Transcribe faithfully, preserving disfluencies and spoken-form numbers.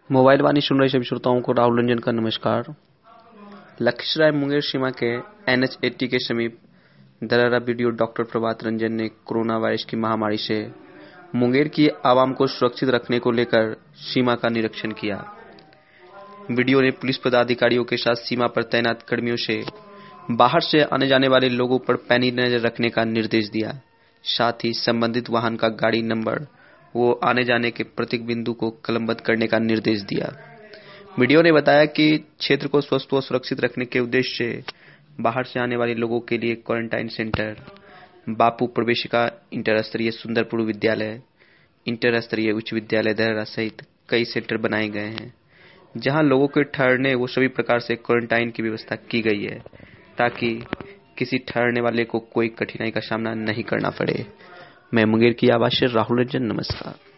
Mobile वाणी सुन रहे सभी श्रोताओं को राहुल रंजन का नमस्कार। लखीसराय मुंगेर सीमा के एन एच अस्सी के समीप दरारा वीडियो डॉक्टर प्रभात रंजन ने कोरोना वायरस की महामारी से मुंगेर की आवाम को सुरक्षित रखने को लेकर सीमा का निरीक्षण किया। वीडियो ने पुलिस पदाधिकारियों के साथ सीमा पर तैनात कर्मियों से बाहर से आने जाने वाले लोगों पर पैनी नजर रखने का निर्देश दिया। साथ ही संबंधित वाहन का गाड़ी नंबर वो आने जाने के प्रत्येक बिंदु को कलमबद्ध करने का निर्देश दिया। वीडियो ने बताया कि क्षेत्र को स्वस्थ व सुरक्षित रखने के उद्देश्य से बाहर से आने वाले लोगों के लिए क्वारंटाइन सेंटर, बापू प्रवेशिका इंटर स्तरीय सुंदरपुर विद्यालय, इंटर स्तरीय उच्च विद्यालय दरारा सहित कई सेंटर बनाए गए हैं, जहां लोगों के ठहरने व सभी प्रकार से क्वारंटाइन की व्यवस्था की गई है, ताकि किसी ठहरने वाले को कोई कठिनाई का सामना नहीं करना पड़े। मैं मुंगेर की आवाज से राहुल रंजन, नमस्कार।